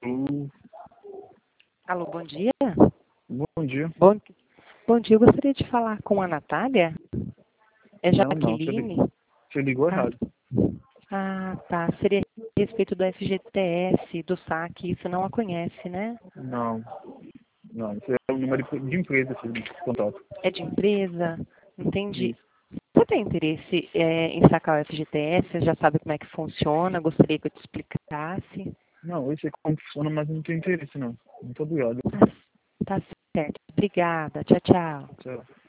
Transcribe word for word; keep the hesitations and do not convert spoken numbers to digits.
Alô, Alô, bom dia. bom dia. Bom, bom dia, eu gostaria de falar com a Natália. É Não, não, você Jaqueline? ligou, você ligou Ah, errado. ah, tá. Seria a respeito do F G T S, do saque. Você não a conhece, né? Não, não, isso é o número de de empresa, esse contato. É de empresa? Entendi. Isso. Você tem interesse é, em sacar o F G T S? Você já sabe como é que funciona? Gostaria que eu te explicasse. Não, eu sei como funciona, mas não tenho interesse, não. Muito obrigado. Tá, tá certo. Obrigada. Tchau, tchau. Tchau.